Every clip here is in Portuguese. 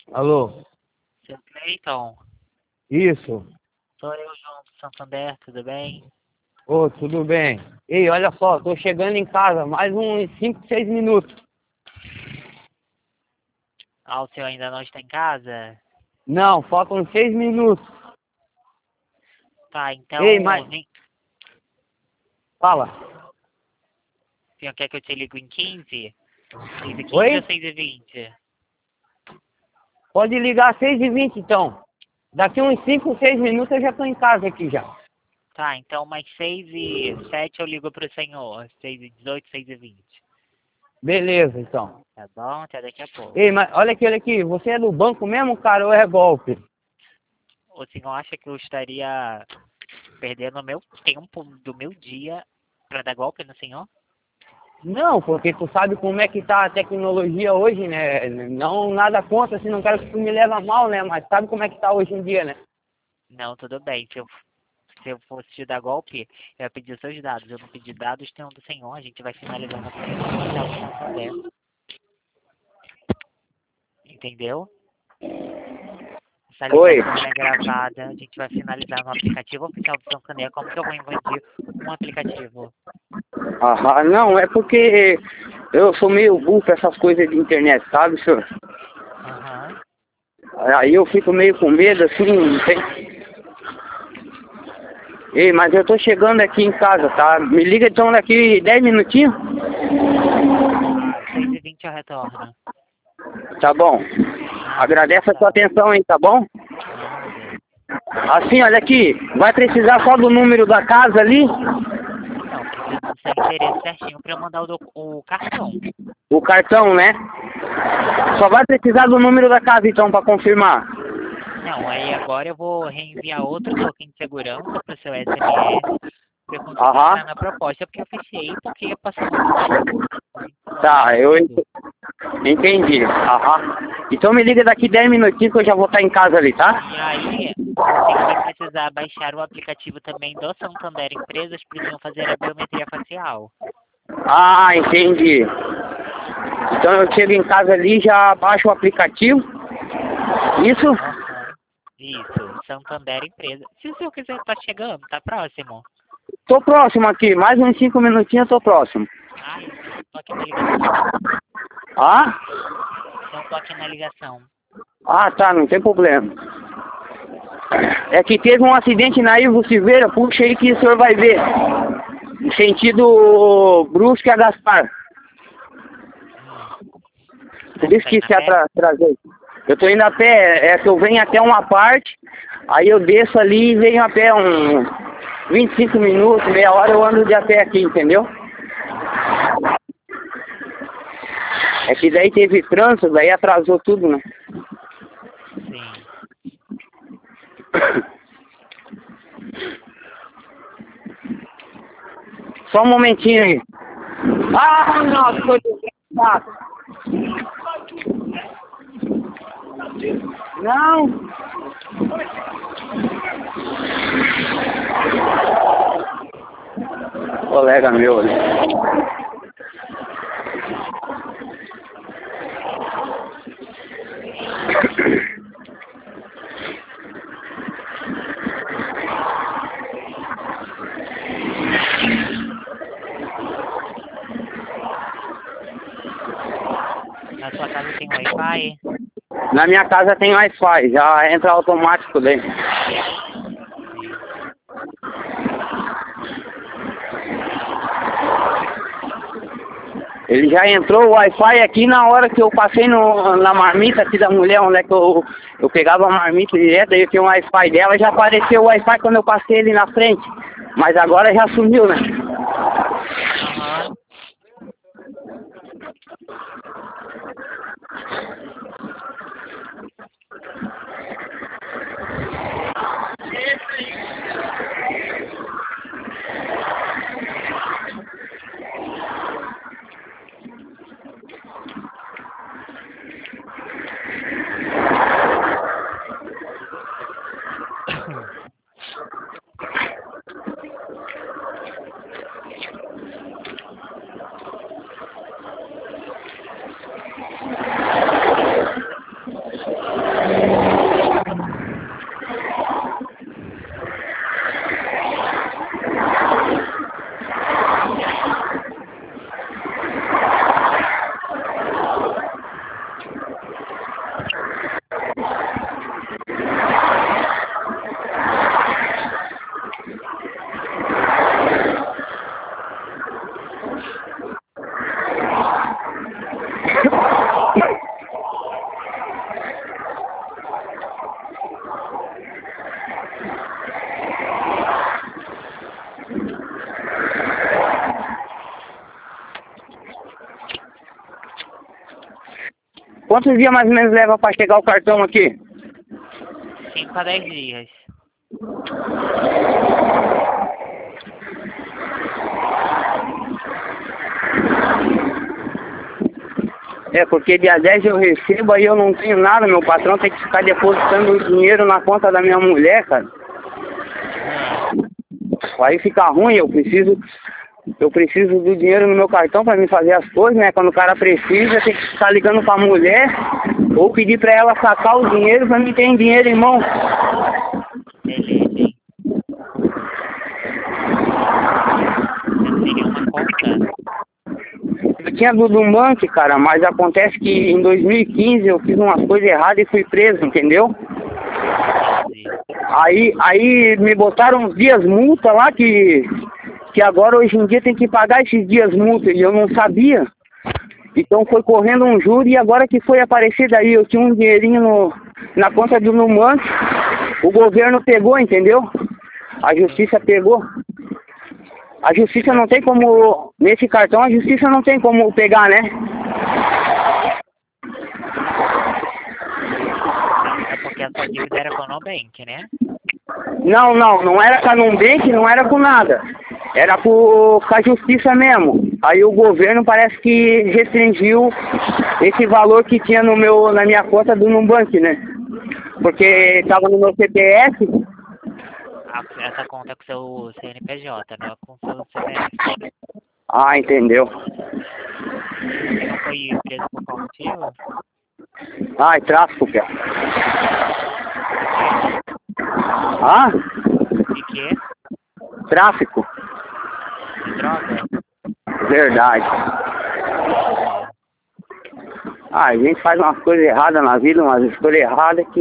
Alô? Seu Cleiton, Isso. sou eu, João do Santander, tudo bem? Ô, tudo bem? Ei, olha só, tô chegando em casa, mais uns 5, 6 minutos. Ah, o senhor ainda não está em casa? Não, faltam 6 minutos. Tá, Ei, então, mas... Fala. o senhor quer que eu te ligue em 15? 6h15 ou Oi? 6h20? Pode ligar às 6h20 então. Daqui uns 5, 6 minutos eu já tô em casa aqui já. Tá, então mais 6h07 eu ligo pro senhor. 6h18, 6h20. Beleza, então. Tá bom? Até daqui a pouco. Ei, mas olha aqui, você é do banco mesmo, cara, ou é golpe? O senhor acha que eu estaria perdendo o meu tempo do meu dia pra dar golpe no senhor? Não, porque tu sabe como é que tá a tecnologia hoje, né? Não, nada contra, assim, não quero que tu me leve a mal, né? Mas sabe como é que tá hoje em dia, né? Não, tudo bem. Se eu fosse te dar golpe, eu ia pedir seus dados. Eu não pedi dados, tem um do senhor. A gente vai finalizar no aplicativo oficial do Santander. Entendeu? Essa Oi. ligação ela é gravada. A gente vai finalizar no aplicativo oficial do Santander. Como que eu vou invadir um aplicativo? Ah, não, é porque eu sou meio burro pra essas coisas de internet, sabe, senhor? Aham. Aí eu fico meio com medo, assim, não sei. Ei, mas eu tô chegando aqui em casa, tá? Me liga então daqui 10 minutinhos. Ah, 6h20 eu retorno. Tá bom. Nada, tchau, Agradece a sua tchau. atenção aí, tá bom? Nada. Assim, olha aqui, vai precisar só do número da casa ali, Não, preciso do seu endereço certinho pra eu mandar o cartão. o cartão, né? Sim. Só vai precisar do número da casa então pra confirmar. Não, aí agora eu vou reenviar outro token de segurança para o seu SMS para eu conseguir Aham. entrar na proposta, porque eu fechei porque ia passar muito tempo. Não é Tá, eu rápido. entendi. Aham. Então me liga daqui 10 minutinhos que eu já vou estar em casa ali, tá? E aí, o senhor vai precisar baixar o aplicativo também do Santander Empresas para o senhor fazer a biometria facial. Ah, entendi. Então eu chego em casa ali, já baixo o aplicativo. Isso? Aham. Isso, Santander Empresas. Se o senhor quiser, tá chegando, tá próximo. Tô próximo aqui, mais uns 5 minutinhos eu tô próximo. Ah, então toque na ligação. Ah? Então toque na ligação. Ah, tá, não tem problema. É que teve um acidente na Ivo Silveira, puxa aí que o senhor vai ver. Em sentido Brusque a Gaspar. Por Você isso tá que indo a se pé? atrasei. Eu tô indo a pé, é que eu venho até uma parte, aí eu desço ali e venho a pé uns 25 minutos, meia hora eu ando de a pé aqui, entendeu? Aham. É que daí teve trânsito, daí atrasou tudo, né? Sim. Só um momentinho aí. Ah, nossa, foi desgraçado. Não. Colega meu, né? Na sua casa tem Wi-Fi? Na minha casa tem Wi-Fi, já entra automático daí. Sim. Ele já entrou o Wi-Fi aqui na hora que eu passei na marmita aqui da mulher, onde é que eu pegava a marmita direto, aí eu tinha o Wi-Fi dela, já apareceu o Wi-Fi quando eu passei ele na frente. Mas agora já sumiu, né? Aham. Quantos dias mais ou menos leva pra chegar o cartão aqui? 5 a 10 dias. É, porque dia 10 eu recebo, aí eu não tenho nada, meu patrão tem que ficar depositando o dinheiro na conta da minha mulher, cara. Aí fica ruim, eu preciso do dinheiro no meu cartão pra me fazer as coisas, né? Quando o cara precisa, tem que ficar ligando pra mulher ou pedir pra ela sacar o dinheiro pra mim ter dinheiro em mão. Beleza, hein? Você teria uma conta? Eu tinha do Nubank, cara, mas acontece que em 2015 eu fiz umas coisas erradas e fui preso, entendeu? Aí me botaram uns dias multa lá que agora hoje em dia tem que pagar esses dias multa e eu não sabia. Então foi correndo um júri e agora que foi aparecer daí, eu tinha um dinheirinho na conta do Nubank, o governo pegou, entendeu? A justiça pegou. A justiça não tem como, nesse cartão a justiça não tem como pegar, né? É porque a sua dívida era com o Nubank, né? Não era com a Nubank, não era com nada. Era com a justiça mesmo. Aí o governo parece que restringiu esse valor que tinha na minha conta do Nubank, né? Porque estava no meu CPF. Essa conta é com o seu CNPJ, não é com o seu CPF. Ah, entendeu. Você não foi preso por qual motivo? Ai, tráfico, cara. Ah? De quê? Tráfico. De droga? Verdade. Ah, a gente faz umas coisas erradas na vida, umas escolhas erradas que...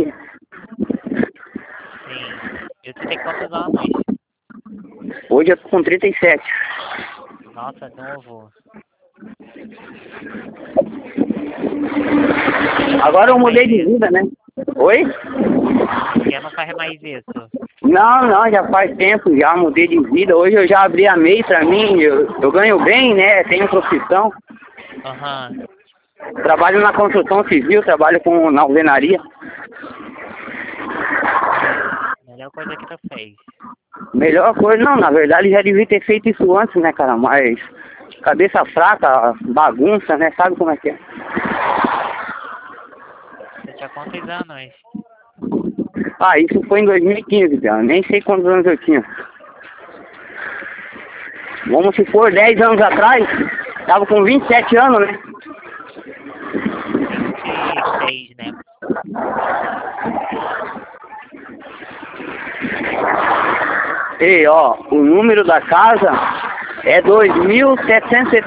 Sim. E você tem quantos anos? Hoje eu tô com 37. Nossa, novo. Agora eu mudei de vida, né? Oi? Você não faz mais isso? Não, já faz tempo, já mudei de vida. Hoje eu já abri a MEI pra mim, eu ganho bem, né? Tenho profissão. Aham. Trabalho na construção civil, trabalho na alvenaria. Melhor coisa que tu fez. Melhor coisa, não, na verdade já devia ter feito isso antes, né, cara? Mas cabeça fraca, bagunça, né? Sabe como é que é? Você tinha quantos anos? Ah, isso foi em 2015, cara. Nem sei quantos anos eu tinha. Vamos se for 10 anos atrás, tava com 27 anos, né? 26, né? Ei, ó, o número da casa é 2.770.